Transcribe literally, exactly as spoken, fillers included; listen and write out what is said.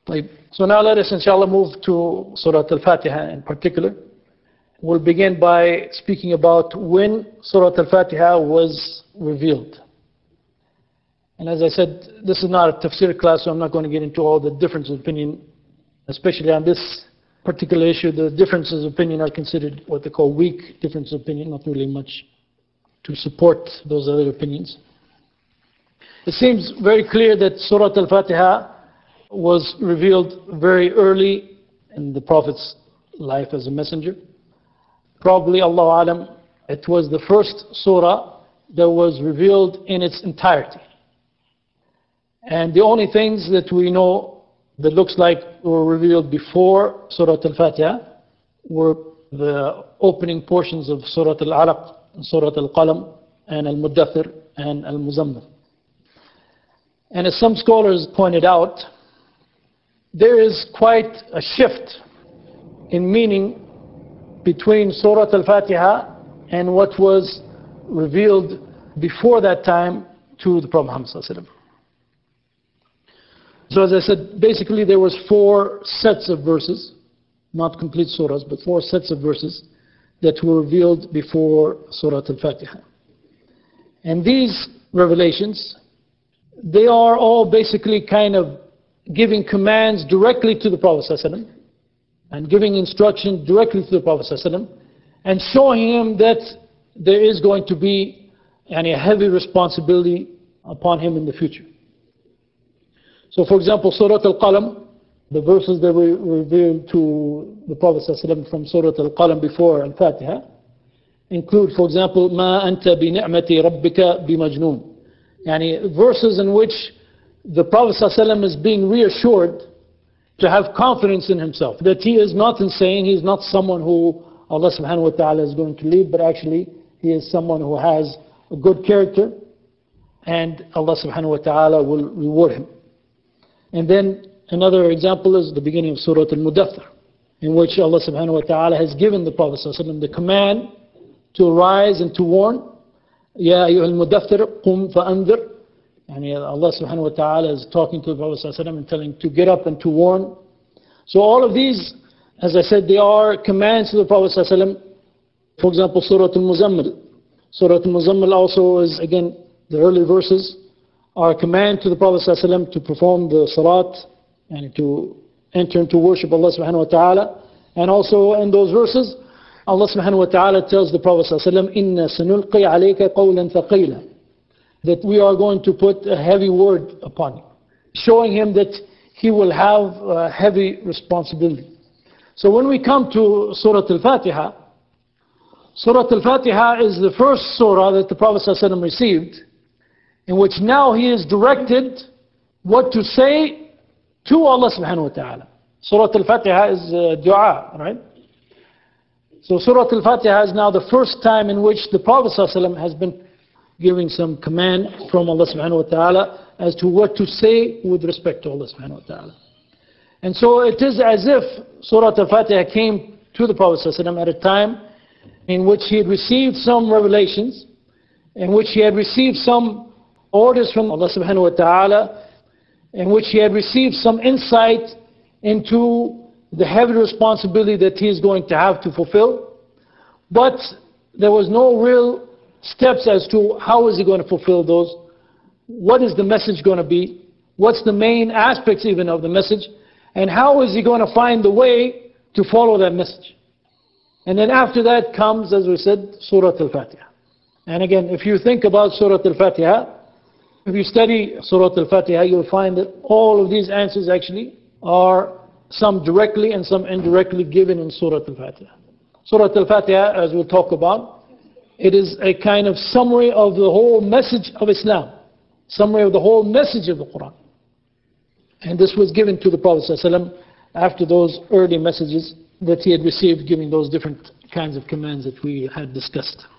طيب. So now let us inshallah move to Surah Al-Fatiha in particular. We'll begin by speaking about when Surah Al-Fatiha was revealed. And as I said, this is not a tafsir class, so I'm not going to get into all the differences of opinion, especially on this particular issue. The differences of opinion are considered what they call weak differences of opinion, not really much to support those other opinions. It seems very clear that Surah Al-Fatiha was revealed very early in the Prophet's life as a messenger. Probably, Allahu Alam, it was the first surah that was revealed in its entirety. And the only things that we know that looks like were revealed before Surah Al-Fatiha were the opening portions of Surah Al-Alaq, Surah Al-Qalam, and Al-Muddathir, and Al-Muzammil. And as some scholars pointed out, there is quite a shift in meaning between Surah Al-Fatiha and what was revealed before that time to the Prophet Muhammad. So as I said, basically there was four sets of verses, not complete surahs, but four sets of verses that were revealed before Surah Al-Fatiha. And these revelations, they are all basically kind of giving commands directly to the Prophet ﷺ, and giving instruction directly to the Prophet ﷺ, and showing him that there is going to be a heavy responsibility upon him in the future. So for example, Surah Al-Qalam, the verses that were revealed to the Prophet ﷺ from Surah Al-Qalam before Al-Fatiha include, for example, مَا أَنْتَ بِنِعْمَةِ رَبِّكَ بِمَجْنُونَ, yani verses in which the Prophet ﷺ is being reassured to have confidence in himself, that he is not insane, he is not someone who Allah subhanahu wa ta'ala is going to leave, but actually he is someone who has a good character, and Allah subhanahu wa ta'ala will reward him. And then another example is the beginning of Surah Al-Mudaththir, in which Allah subhanahu wa ta'ala has given the Prophet ﷺ the command to arise and to warn. Ya ayyuha al-mudaththir qum fa'anzir. And Allah subhanahu wa ta'ala is talking to the Prophet ﷺ and telling him to get up and to warn. So all of these, as I said, they are commands to the Prophet ﷺ. For example, Surah Al-Muzammil. Surah Al-Muzammil also is, again, the early verses are a command to the Prophet ﷺ to perform the salat and to enter into worship Allah subhanahu wa ta'ala. And also in those verses, Allah subhanahu wa ta'ala tells the Prophet ﷺ, إِنَّا سَنُلْقِي عَلَيْكَ قَوْلًا ثَقِيلًا, that we are going to put a heavy word upon him, showing him that he will have a heavy responsibility. So when we come to Surah Al-Fatiha, Surah Al-Fatiha is the first surah that the Prophet ﷺ received, in which now he is directed what to say to Allah subhanahu wa ta'ala. Surah Al-Fatiha is uh, dua, right? So Surah Al-Fatiha is now the first time in which the Prophet ﷺ has been giving some command from Allah subhanahu wa ta'ala as to what to say with respect to Allah subhanahu wa ta'ala. And so it is as if Surah Al-Fatiha came to the Prophet ﷺ at a time in which he had received some revelations, in which he had received some orders from Allah subhanahu wa ta'ala, in which he had received some insight into the heavy responsibility that he is going to have to fulfill. But there was no real steps as to how is he going to fulfill those, what is the message going to be, what's the main aspects even of the message, and how is he going to find the way to follow that message. And then after that comes, as we said, Surah Al-Fatiha. And again, if you think about Surah Al-Fatiha, if you study Surah Al-Fatiha, you'll find that all of these answers actually are some directly and some indirectly given in Surah Al-Fatiha. Surah Al-Fatiha, as we'll talk about, it is a kind of summary of the whole message of Islam, summary of the whole message of the Quran. And this was given to the Prophet ﷺ after those early messages that he had received, giving those different kinds of commands that we had discussed.